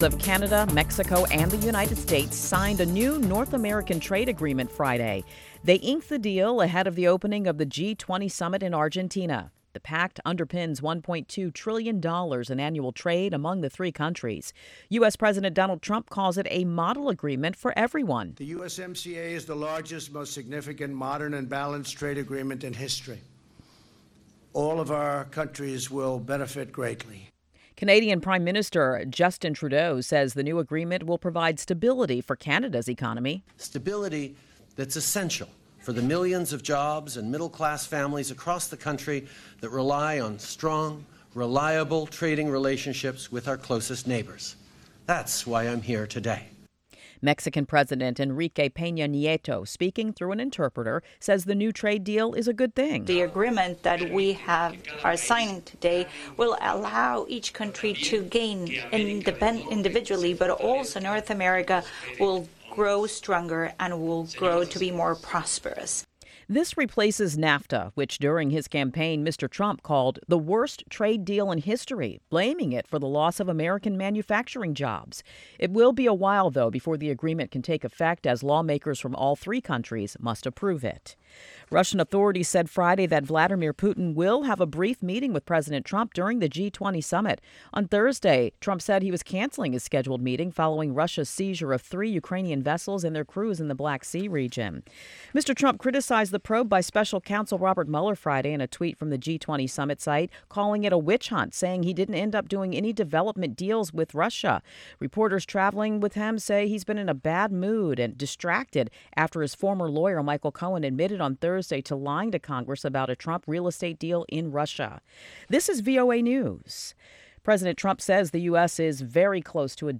Of Canada, Mexico, and the United States signed a new North American trade agreement Friday. They inked the deal ahead of the opening of the G20 summit in Argentina. The pact underpins $1.2 trillion in annual trade among the three countries. U.S. President Donald Trump calls it a model agreement for everyone. The USMCA is the largest, most significant, modern, and balanced trade agreement in history. All of our countries will benefit greatly. Canadian Prime Minister Justin Trudeau says the new agreement will provide stability for Canada's economy. Stability that's essential for the millions of jobs and middle-class families across the country that rely on strong, reliable trading relationships with our closest neighbors. That's why I'm here today. Mexican President Enrique Peña Nieto, speaking through an interpreter, says the new trade deal is a good thing. The agreement that we are signing today will allow each country to gain individually, but also North America will grow stronger and will grow to be more prosperous. This replaces NAFTA, which during his campaign, Mr. Trump called the worst trade deal in history, blaming it for the loss of American manufacturing jobs. It will be a while, though, before the agreement can take effect, as lawmakers from all three countries must approve it. Russian authorities said Friday that Vladimir Putin will have a brief meeting with President Trump during the G20 summit. On Thursday, Trump said he was canceling his scheduled meeting following Russia's seizure of 3 Ukrainian vessels and their crews in the Black Sea region. Mr. Trump criticized the probe by special counsel Robert Mueller Friday in a tweet from the G20 summit site, calling it a witch hunt, saying he didn't end up doing any development deals with Russia. Reporters traveling with him say he's been in a bad mood and distracted after his former lawyer Michael Cohen admitted on Thursday to lying to Congress about a Trump real estate deal in Russia. This is VOA News. President Trump says the U.S. is very close to a